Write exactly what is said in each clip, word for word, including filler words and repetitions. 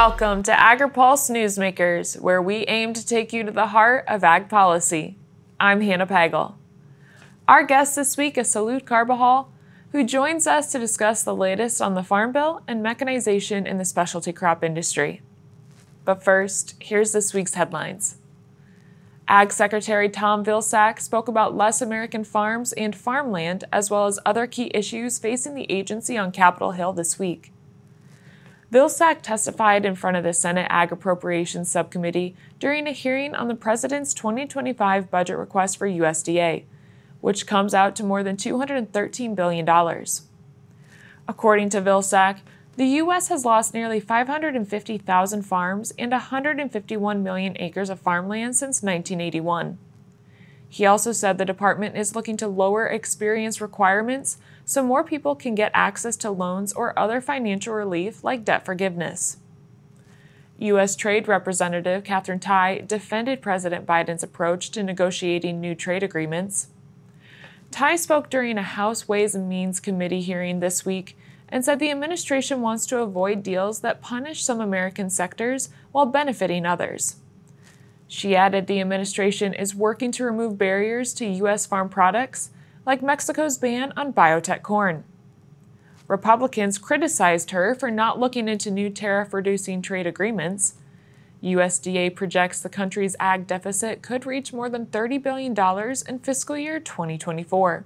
Welcome to AgriPulse Newsmakers, where we aim to take you to the heart of ag policy. I'm Hannah Pagel. Our guest this week is Salud Carbajal, who joins us to discuss the latest on the Farm Bill and mechanization in the specialty crop industry. But first, here's this week's headlines. Ag Secretary Tom Vilsack spoke about less American farms and farmland, as well as other key issues facing the agency on Capitol Hill this week. Vilsack testified in front of the Senate Ag Appropriations Subcommittee during a hearing on the President's twenty twenty-five budget request for U S D A, which comes out to more than two hundred thirteen billion dollars. According to Vilsack, the U S has lost nearly five hundred fifty thousand farms and one hundred fifty-one million acres of farmland since nineteen eighty-one. He also said the department is looking to lower experience requirements so more people can get access to loans or other financial relief like debt forgiveness. U S Trade Representative Katherine Tai defended President Biden's approach to negotiating new trade agreements. Tai spoke during a House Ways and Means Committee hearing this week and said the administration wants to avoid deals that punish some American sectors while benefiting others. She added the administration is working to remove barriers to U S farm products, like Mexico's ban on biotech corn. Republicans criticized her for not looking into new tariff-reducing trade agreements. U S D A projects the country's ag deficit could reach more than thirty billion dollars in fiscal year twenty twenty-four.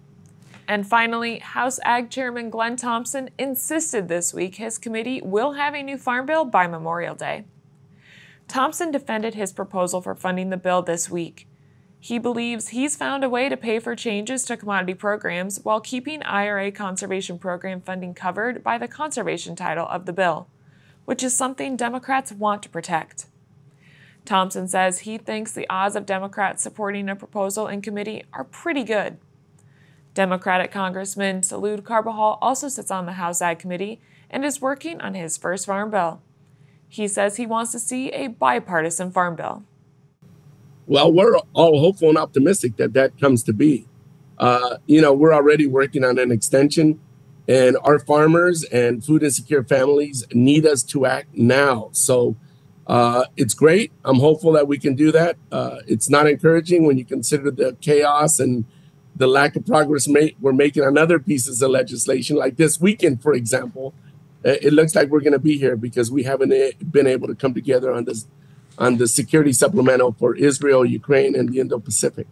And finally, House Ag Chairman Glenn Thompson insisted this week his committee will have a new farm bill by Memorial Day. Thompson defended his proposal for funding the bill this week. He believes he's found a way to pay for changes to commodity programs while keeping I R A conservation program funding covered by the conservation title of the bill, which is something Democrats want to protect. Thompson says he thinks the odds of Democrats supporting a proposal in committee are pretty good. Democratic Congressman Salud Carbajal also sits on the House Ag Committee and is working on his first farm bill. He says he wants to see a bipartisan farm bill. Well, we're all hopeful and optimistic that that comes to be. Uh, you know, we're already working on an extension, and our farmers and food insecure families need us to act now. So uh, it's great. I'm hopeful that we can do that. Uh, it's not encouraging when you consider the chaos and the lack of progress ma- we're making on other pieces of legislation, like this weekend, for example. It looks like we're going to be here because we haven't been able to come together on this, on the security supplemental for Israel, Ukraine, and the Indo-Pacific.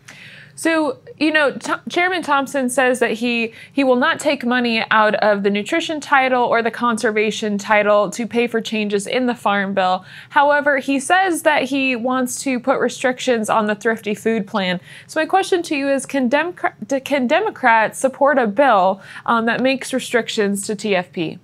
So, you know, T- Chairman Thompson says that he, he will not take money out of the nutrition title or the conservation title to pay for changes in the Farm Bill. However, he says that he wants to put restrictions on the Thrifty Food Plan. So my question to you is, can, Democrat, can Democrats support a bill um, that makes restrictions to T F P?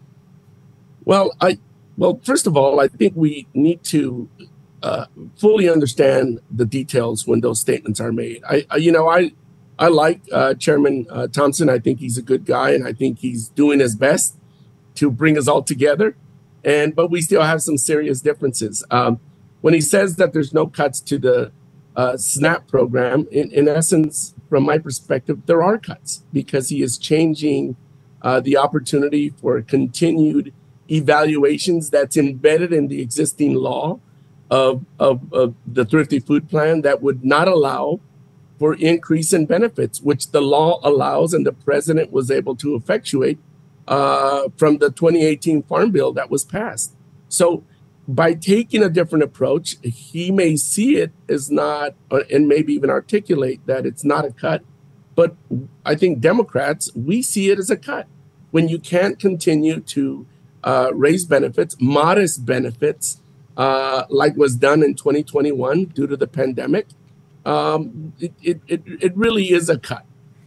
Well, I well, first of all, I think we need to uh, fully understand the details when those statements are made. I, I you know, I I like uh, Chairman uh, Thompson. I think he's a good guy, and I think he's doing his best to bring us all together. And but we still have some serious differences. Um, when he says that there's no cuts to the uh, SNAP program, in, in essence, from my perspective, there are cuts because he is changing uh, the opportunity for continued evaluations that's embedded in the existing law of, of, of the Thrifty Food Plan that would not allow for increase in benefits, which the law allows and the president was able to effectuate uh, from the twenty eighteen Farm Bill that was passed. So by taking a different approach, he may see it as not, and maybe even articulate that it's not a cut. But I think Democrats, we see it as a cut. When you can't continue to Uh, raise benefits, modest benefits, uh, like was done in twenty twenty-one due to the pandemic, um, it, it, it, it really is a cut.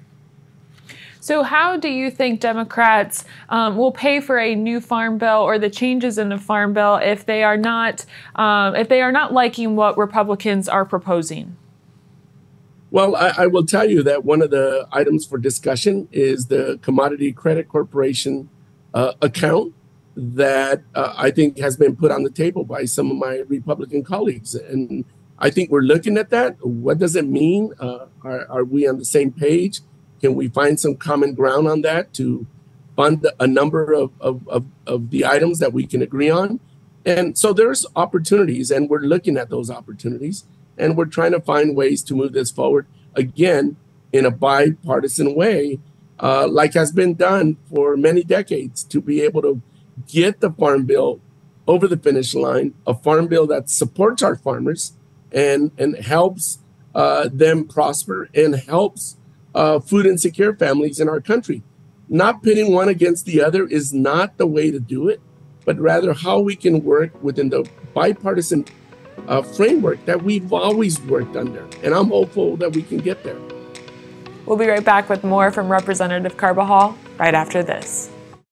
So how do you think Democrats um, will pay for a new farm bill or the changes in the farm bill if they are not um, if they are not liking what Republicans are proposing? Well, I, I will tell you that one of the items for discussion is the Commodity Credit Corporation uh, account that uh, I think has been put on the table by some of my Republican colleagues. And I think we're looking at that. What does it mean? Uh, are, are we on the same page? Can we find some common ground on that to fund a number of, of, of, of the items that we can agree on. And so there's opportunities, and we're looking at those opportunities, and we're trying to find ways to move this forward, again, in a bipartisan way, uh, like has been done for many decades, to be able to get the farm bill over the finish line, a farm bill that supports our farmers and, and helps uh, them prosper and helps uh, food insecure families in our country. Not pitting one against the other is not the way to do it, but rather how we can work within the bipartisan uh, framework that we've always worked under. And I'm hopeful that we can get there. We'll be right back with more from Representative Carbajal right after this.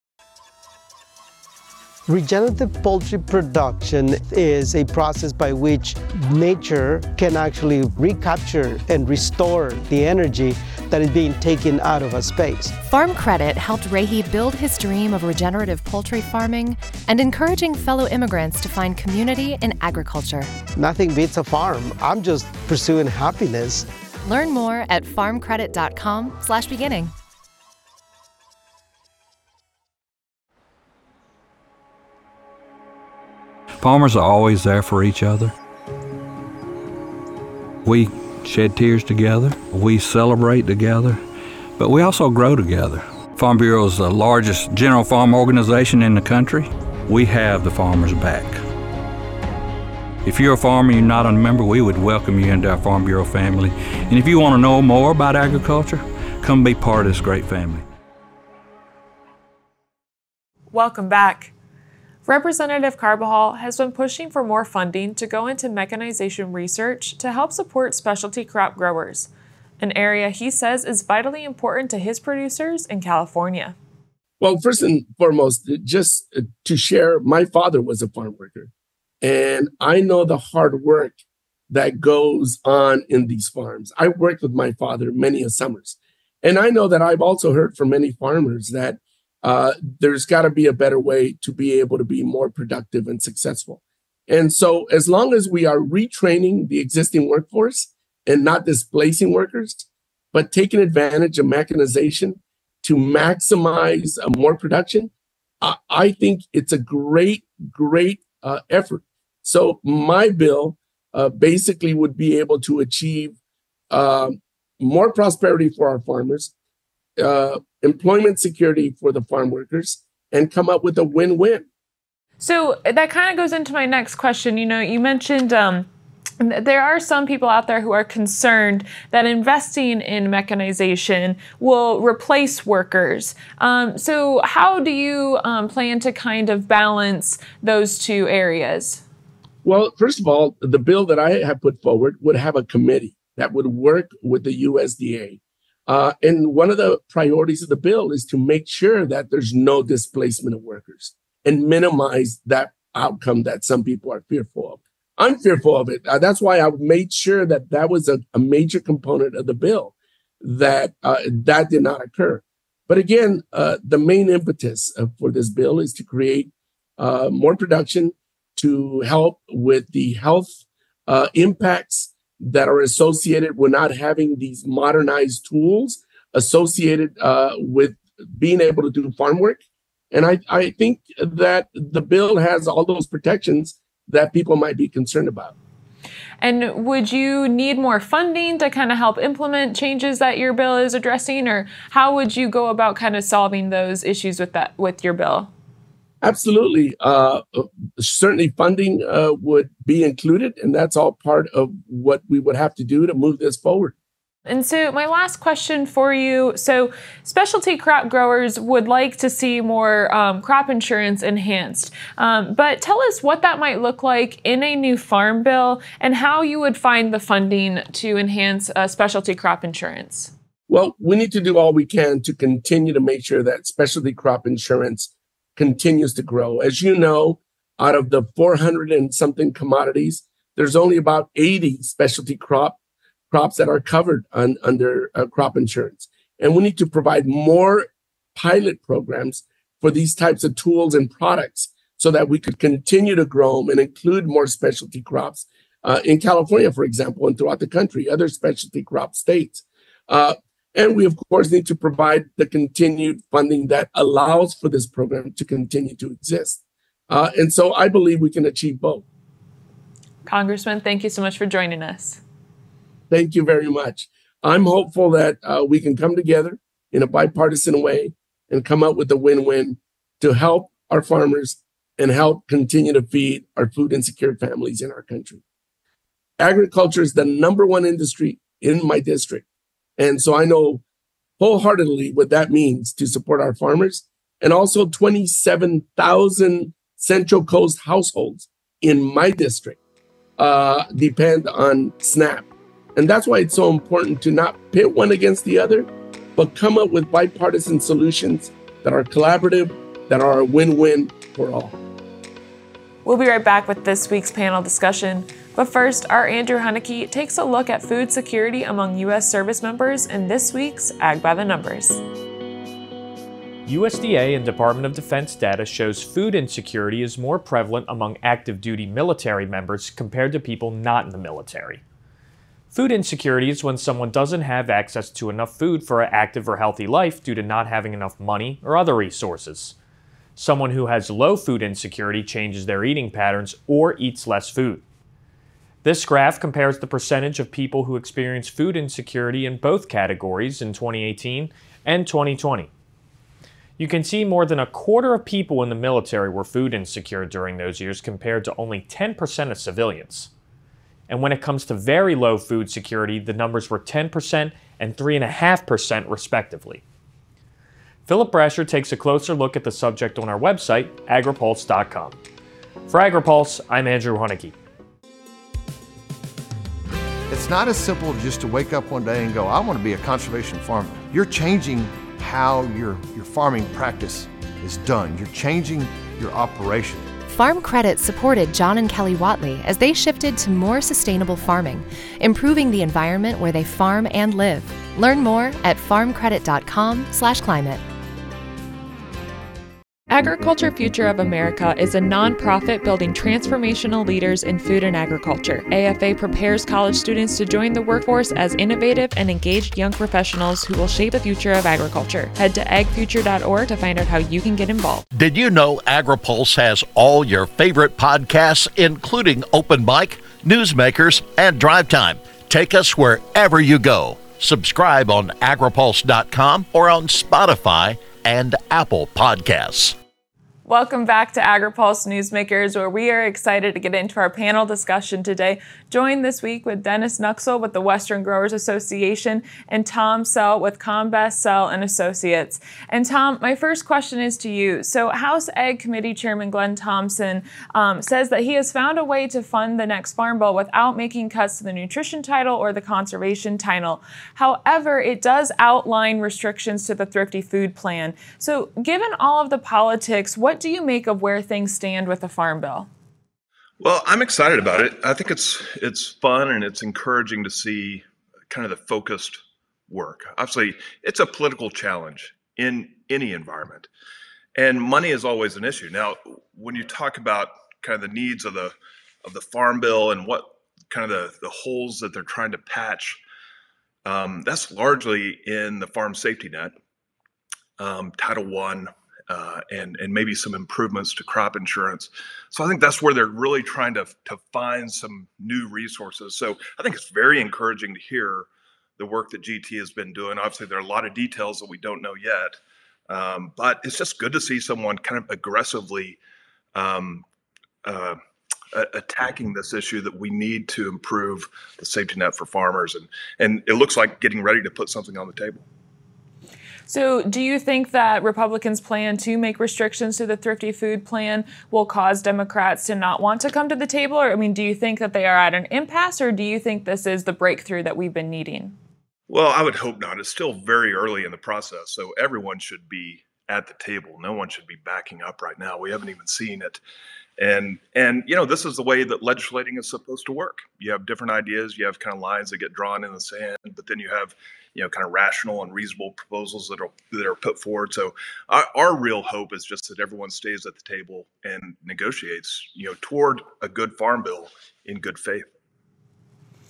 Regenerative poultry production is a process by which nature can actually recapture and restore the energy that is being taken out of a space. Farm Credit helped Rehi build his dream of regenerative poultry farming and encouraging fellow immigrants to find community in agriculture. Nothing beats a farm. I'm just pursuing happiness. Learn more at farmcredit.com slash beginning. Farmers are always there for each other. We shed tears together, we celebrate together, but we also grow together. Farm Bureau is the largest general farm organization in the country. We have the farmers' back. If you're a farmer and you're not a member, we would welcome you into our Farm Bureau family. And if you want to know more about agriculture, come be part of this great family. Welcome back. Representative Carbajal has been pushing for more funding to go into mechanization research to help support specialty crop growers, an area he says is vitally important to his producers in California. Well, first and foremost, just to share, my father was a farm worker, and I know the hard work that goes on in these farms. I worked with my father many a summers, and I know that I've also heard from many farmers that Uh, there's got to be a better way to be able to be more productive and successful. And so as long as we are retraining the existing workforce and not displacing workers, but taking advantage of mechanization to maximize uh, more production, I, I think it's a great, great uh, effort. So my bill uh, basically would be able to achieve uh, more prosperity for our farmers, uh, employment security for the farm workers, and come up with a win-win. So that kind of goes into my next question. You know, you mentioned um, there are some people out there who are concerned that investing in mechanization will replace workers. Um, so how do you um, plan to kind of balance those two areas? Well, first of all, the bill that I have put forward would have a committee that would work with the U S D A. Uh, and one of the priorities of the bill is to make sure that there's no displacement of workers and minimize that outcome that some people are fearful of. I'm fearful of it. Uh, that's why I made sure that that was a, a major component of the bill, that uh, that did not occur. But again, uh, the main impetus uh, for this bill is to create uh, more production to help with the health uh, impacts that are associated with not having these modernized tools associated uh, with being able to do farm work. And I, I think that the bill has all those protections that people might be concerned about. And would you need more funding to kind of help implement changes that your bill is addressing, or how would you go about kind of solving those issues with that, with your bill? Absolutely. Uh, certainly funding uh, would be included, and that's all part of what we would have to do to move this forward. And so my last question for you, so specialty crop growers would like to see more um, crop insurance enhanced, um, but tell us what that might look like in a new farm bill and how you would find the funding to enhance uh, specialty crop insurance. Well, we need to do all we can to continue to make sure that specialty crop insurance continues to grow. As you know, out of the four hundred and something commodities, there's only about eighty specialty crop crops that are covered on, under uh, crop insurance. And we need to provide more pilot programs for these types of tools and products so that we could continue to grow them and include more specialty crops uh, in California, for example, and throughout the country, other specialty crop states. Uh, And we, of course, need to provide the continued funding that allows for this program to continue to exist. Uh, and so I believe we can achieve both. Congressman, thank you so much for joining us. Thank you very much. I'm hopeful that uh, we can come together in a bipartisan way and come up with a win-win to help our farmers and help continue to feed our food insecure families in our country. Agriculture is the number one industry in my district. And so I know wholeheartedly what that means to support our farmers, and also twenty-seven thousand Central Coast households in my district uh, depend on SNAP. And that's why it's so important to not pit one against the other, but come up with bipartisan solutions that are collaborative, that are a win-win for all. We'll be right back with this week's panel discussion. But first, our Andrew Huneke takes a look at food security among U S service members in this week's Ag by the Numbers. U S D A and Department of Defense data shows food insecurity is more prevalent among active duty military members compared to people not in the military. Food insecurity is when someone doesn't have access to enough food for an active or healthy life due to not having enough money or other resources. Someone who has low food insecurity changes their eating patterns or eats less food. This graph compares the percentage of people who experience food insecurity in both categories in twenty eighteen and twenty twenty. You can see more than a quarter of people in the military were food insecure during those years compared to only ten percent of civilians. And when it comes to very low food security, the numbers were ten percent and three point five percent respectively. Philip Brasher takes a closer look at the subject on our website, agripulse dot com. For AgriPulse, I'm Andrew Huneke. It's not as simple just to wake up one day and go, I want to be a conservation farmer. You're changing how your, your farming practice is done. You're changing your operation. Farm Credit supported John and Kelly Watley as they shifted to more sustainable farming, improving the environment where they farm and live. Learn more at farm credit dot com slash climate. Agriculture Future of America is a nonprofit building transformational leaders in food and agriculture. A F A prepares college students to join the workforce as innovative and engaged young professionals who will shape the future of agriculture. Head to ag future dot org to find out how you can get involved. Did you know AgriPulse has all your favorite podcasts, including Open Mic, Newsmakers, and Drive Time? Take us wherever you go. Subscribe on agripulse dot com or on Spotify and Apple Podcasts. Welcome back to AgriPulse Newsmakers, where we are excited to get into our panel discussion today. Joined this week with Dennis Nuxel with the Western Growers Association and Tom Sell with Combest Sell and Associates. And Tom, my first question is to you. So House Ag Committee Chairman Glenn Thompson um, says that he has found a way to fund the next Farm Bill without making cuts to the nutrition title or the conservation title. However, it does outline restrictions to the Thrifty Food Plan. So given all of the politics, what What do you make of where things stand with the Farm Bill? Well, I'm excited about it. I think it's it's fun and it's encouraging to see kind of the focused work. Obviously, it's a political challenge in any environment, and money is always an issue. Now, when you talk about kind of the needs of the of the Farm Bill and what kind of the, the holes that they're trying to patch, um, that's largely in the Farm Safety Net, um, Title One. Uh, and and maybe some improvements to crop insurance. So I think that's where they're really trying to to find some new resources. So I think it's very encouraging to hear the work that G T has been doing. Obviously, there are a lot of details that we don't know yet, um, but it's just good to see someone kind of aggressively um, uh, attacking this issue that we need to improve the safety net for farmers. And and it looks like getting ready to put something on the table. So do you think that Republicans' plan to make restrictions to the Thrifty Food Plan will cause Democrats to not want to come to the table? Or, I mean, do you think that they are at an impasse, or do you think this is the breakthrough that we've been needing? Well, I would hope not. It's still very early in the process, so everyone should be at the table. No one should be backing up right now. We haven't even seen it. And, and you know, this is the way that legislating is supposed to work. You have different ideas. You have kind of lines that get drawn in the sand, but then you have, you know, kind of rational and reasonable proposals that are that are put forward. So our, our real hope is just that everyone stays at the table and negotiates, you know, toward a good farm bill in good faith.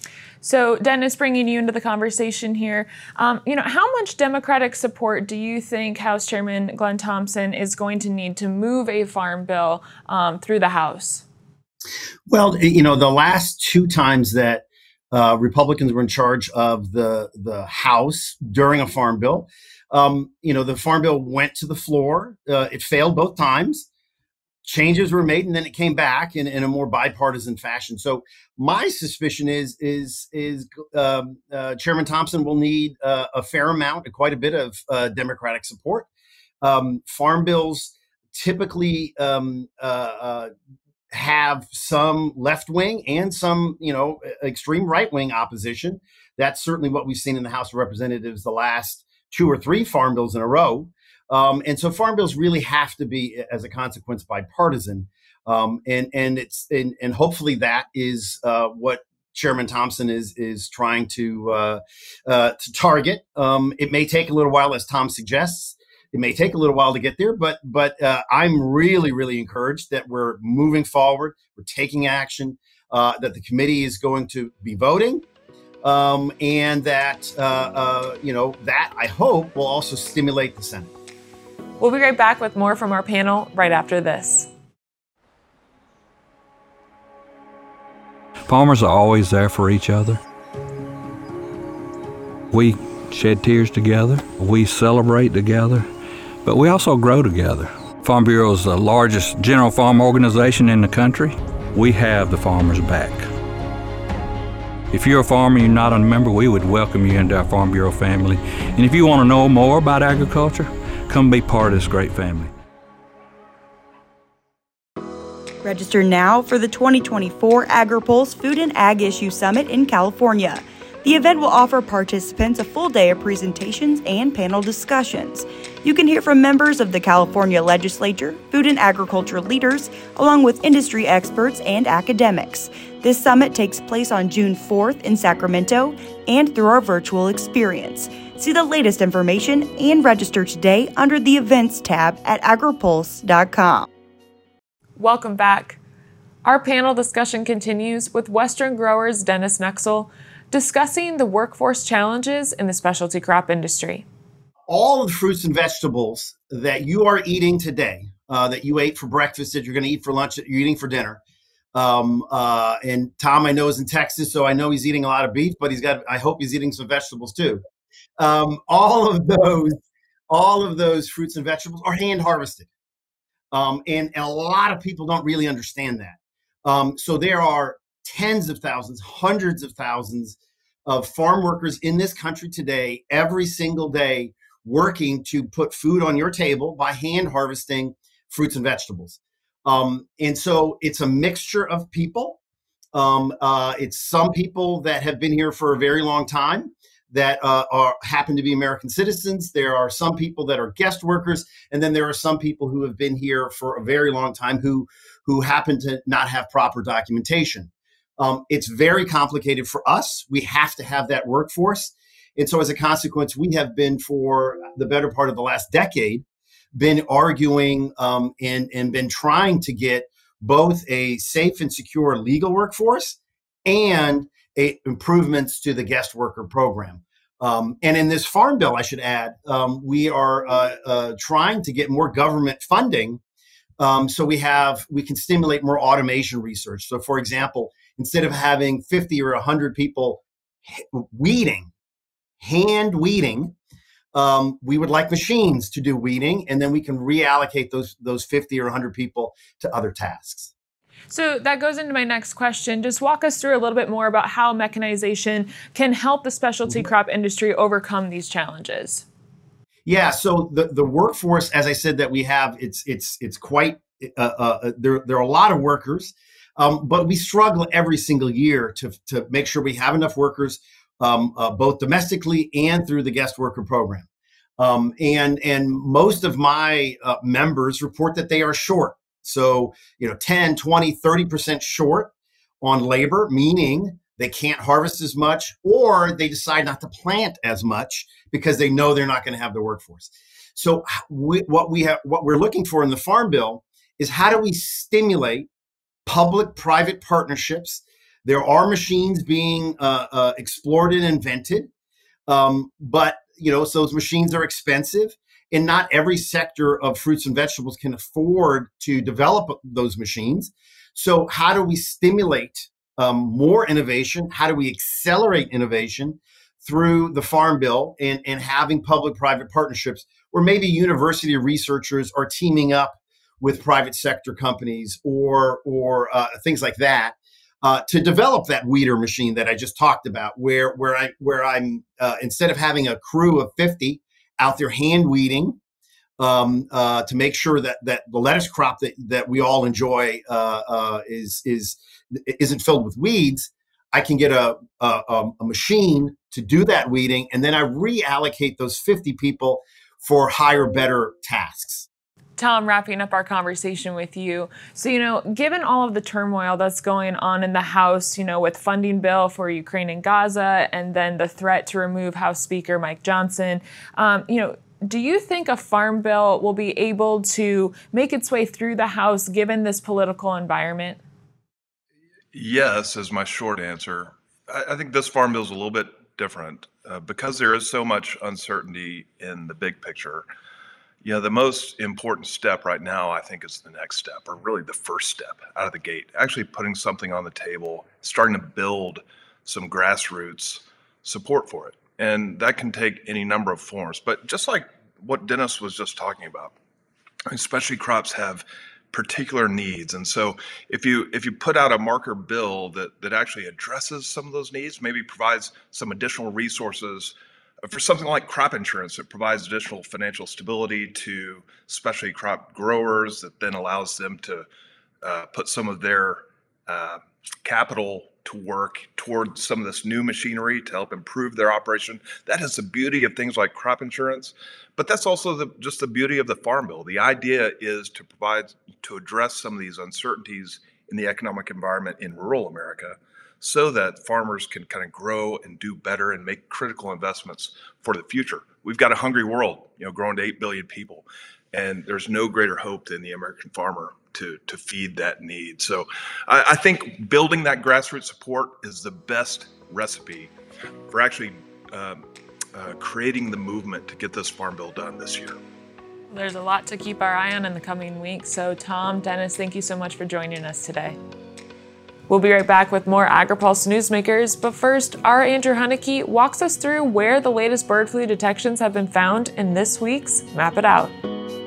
So, Dennis, bringing you into the conversation here, um, you know, how much Democratic support do you think House Chairman Glenn Thompson is going to need to move a farm bill um, through the House? Well, you know, the last two times that uh, Republicans were in charge of the the House during a farm bill, um, you know, the farm bill went to the floor. Uh, it failed both times. Changes were made, and then it came back in, in a more bipartisan fashion. So my suspicion is is is um, uh, Chairman Thompson will need uh, a fair amount, quite a bit of uh, Democratic support. Um, farm bills typically um, uh, uh, have some left wing and some, you know, extreme right wing opposition. That's certainly what we've seen in the House of Representatives the last two or three farm bills in a row. Um, and so farm bills really have to be, as a consequence, bipartisan. Um, and and it's and, and hopefully that is uh, what Chairman Thompson is is trying to uh, uh, to target. Um, it may take a little while, as Tom suggests. It may take a little while to get there, but but uh, I'm really, really encouraged that we're moving forward. We're taking action, uh, that the committee is going to be voting. Um, and that, uh, uh, you know, that I hope will also stimulate the Senate. We'll be right back with more from our panel right after this. Farmers are always there for each other. We shed tears together. We celebrate together. But we also grow together. Farm Bureau is the largest general farm organization in the country. We have the farmers' back. If you're a farmer and you're not a member, we would welcome you into our Farm Bureau family. And if you want to know more about agriculture, come be part of this great family. Register now for the twenty twenty-four AgriPulse Food and Ag Issue Summit in California. The event will offer participants a full day of presentations and panel discussions. You can hear from members of the California Legislature, food and agriculture leaders, along with industry experts and academics. This summit takes place on June fourth in Sacramento and through our virtual experience. See the latest information and register today under the Events tab at agripulse dot com. Welcome back. Our panel discussion continues with Western Growers' Dennis Nexel discussing the workforce challenges in the specialty crop industry. All of the fruits and vegetables that you are eating today, uh, that you ate for breakfast, that you're going to eat for lunch, that you're eating for dinner. Um, uh, and Tom, I know, is in Texas, so I know he's eating a lot of beef, but he's got, I hope he's eating some vegetables too. Um, all of those, all of those fruits and vegetables are hand harvested. Um, and, and a lot of people don't really understand that. Um, so there are tens of thousands, hundreds of thousands of farm workers in this country today, every single day, working to put food on your table by hand harvesting fruits and vegetables. Um, and so it's a mixture of people. Um, uh, it's some people that have been here for a very long time that uh, are happen to be American citizens. There are some people that are guest workers, and then there are some people who have been here for a very long time who who happen to not have proper documentation. Um, it's very complicated for us. We have to have that workforce. And so as a consequence, we have been, for the better part of the last decade, been arguing um, and, and been trying to get both a safe and secure legal workforce and a, improvements to the guest worker program. Um, and in this farm bill, I should add, um, we are uh, uh, trying to get more government funding um, so we have we can stimulate more automation research. So, for example, instead of having fifty or one hundred people weeding, hand weeding, um, we would like machines to do weeding, and then we can reallocate those those fifty or one hundred people to other tasks. So that goes into my next question. Just walk us through a little bit more about how mechanization can help the specialty mm-hmm. crop industry overcome these challenges. Yeah, so the, the workforce, as I said, that we have, it's it's it's quite, uh, uh, there, there are a lot of workers, um, but we struggle every single year to, to make sure we have enough workers, um, uh, both domestically and through the guest worker program. Um, and, and most of my uh, members report that they are short. So, you know, ten, twenty, thirty percent short on labor, meaning they can't harvest as much, or they decide not to plant as much because they know they're not going to have the workforce. So we, what we have, what we're looking for in the Farm Bill is how do we stimulate public-private partnerships There are machines being uh, uh, explored and invented, um, but you know, so those machines are expensive, and not every sector of fruits and vegetables can afford to develop those machines. So how do we stimulate um, more innovation? How do we accelerate innovation through the Farm Bill and, and having public-private partnerships where maybe university researchers are teaming up with private sector companies or, or uh, things like that uh, to develop that weeder machine that I just talked about, where, where, I, where I'm, uh, instead of having a crew of fifty out there hand weeding um, uh, to make sure that, that the lettuce crop that, that we all enjoy uh, uh, is, is, isn't filled with weeds, I can get a, a, a machine to do that weeding, and then I reallocate those fifty people for higher, better tasks. Tom, wrapping up our conversation with you. So, you know, given all of the turmoil that's going on in the House, you know, with funding bill for Ukraine and Gaza, and then the threat to remove House Speaker Mike Johnson, um, you know, do you think a farm bill will be able to make its way through the House given this political environment? Yes, is my short answer. I, I think this farm bill is a little bit different uh, because there is so much uncertainty in the big picture. You know, the most important step right now, I think, is the next step, or really the first step out of the gate, actually putting something on the table, starting to build some grassroots support for it. And that can take any number of forms. But just like what Dennis was just talking about, specialty crops have particular needs. And so if you if you put out a marker bill that, that actually addresses some of those needs, maybe provides some additional resources for something like crop insurance, it provides additional financial stability to specialty crop growers that then allows them to uh, put some of their uh, capital to work toward some of this new machinery to help improve their operation. That is the beauty of things like crop insurance, but that's also the, just the beauty of the Farm Bill. The idea is to provide, to address some of these uncertainties in the economic environment in rural America, so that farmers can kind of grow and do better and make critical investments for the future. We've got a hungry world, you know, growing to eight billion people, and there's no greater hope than the American farmer to, to feed that need. So I, I think building that grassroots support is the best recipe for actually um, uh, creating the movement to get this Farm Bill done this year. There's a lot to keep our eye on in the coming weeks. So Tom, Dennis, thank you so much for joining us today. We'll be right back with more AgriPulse Newsmakers, but first, our Andrew Huneke walks us through where the latest bird flu detections have been found in this week's Map It Out.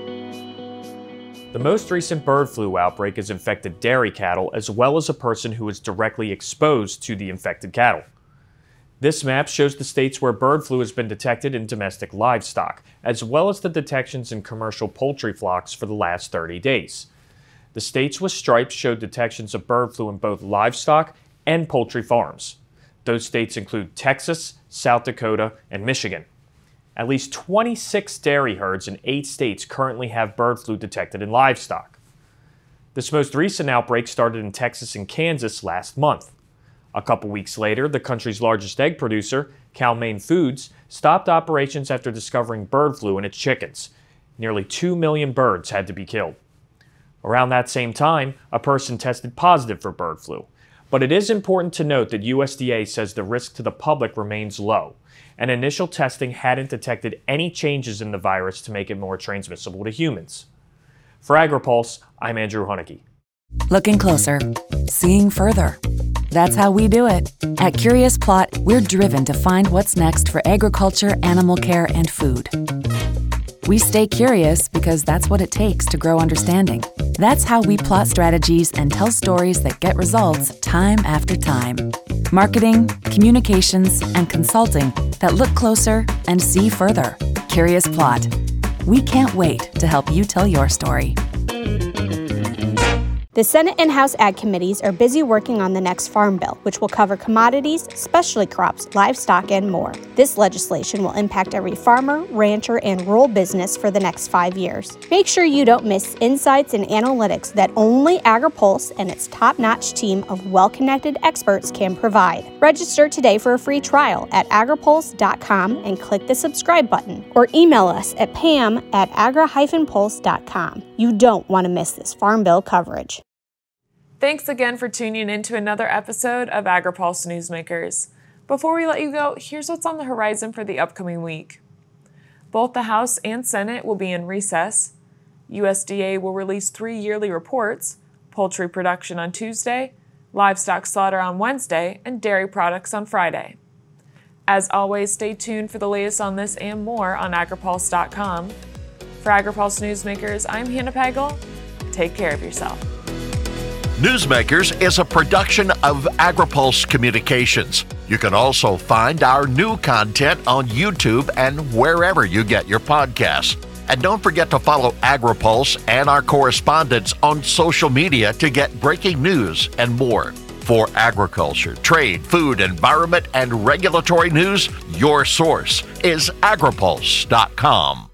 The most recent bird flu outbreak has infected dairy cattle as well as a person who was directly exposed to the infected cattle. This map shows the states where bird flu has been detected in domestic livestock, as well as the detections in commercial poultry flocks for the last thirty days. The states with stripes showed detections of bird flu in both livestock and poultry farms. Those states include Texas, South Dakota, and Michigan. At least twenty-six dairy herds in eight states currently have bird flu detected in livestock. This most recent outbreak started in Texas and Kansas last month. A couple weeks later, the country's largest egg producer, Cal-Maine Foods, stopped operations after discovering bird flu in its chickens. Nearly two million birds had to be killed. Around that same time, a person tested positive for bird flu. But it is important to note that U S D A says the risk to the public remains low, and initial testing hadn't detected any changes in the virus to make it more transmissible to humans. For AgriPulse, I'm Andrew Huneke. Looking closer, seeing further. That's how we do it. At Curious Plot, we're driven to find what's next for agriculture, animal care, and food. We stay curious because that's what it takes to grow understanding. That's how we plot strategies and tell stories that get results time after time. Marketing, communications, and consulting that look closer and see further. Curious Plot. We can't wait to help you tell your story. The Senate and House Ag Committees are busy working on the next Farm Bill, which will cover commodities, specialty crops, livestock, and more. This legislation will impact every farmer, rancher, and rural business for the next five years. Make sure you don't miss insights and analytics that only AgriPulse and its top-notch team of well-connected experts can provide. Register today for a free trial at agripulse dot com and click the subscribe button, or email us at pam at agra dash pulse dot com. You don't want to miss this Farm Bill coverage. Thanks again for tuning in to another episode of AgriPulse Newsmakers. Before we let you go, here's what's on the horizon for the upcoming week. Both the House and Senate will be in recess. U S D A will release three yearly reports: poultry production on Tuesday, livestock slaughter on Wednesday, and dairy products on Friday. As always, stay tuned for the latest on this and more on agripulse dot com. For AgriPulse Newsmakers, I'm Hannah Pagel. Take care of yourself. Newsmakers is a production of AgriPulse Communications. You can also find our new content on YouTube and wherever you get your podcasts. And don't forget to follow AgriPulse and our correspondents on social media to get breaking news and more. For agriculture, trade, food, environment, and regulatory news, your source is agripulse dot com.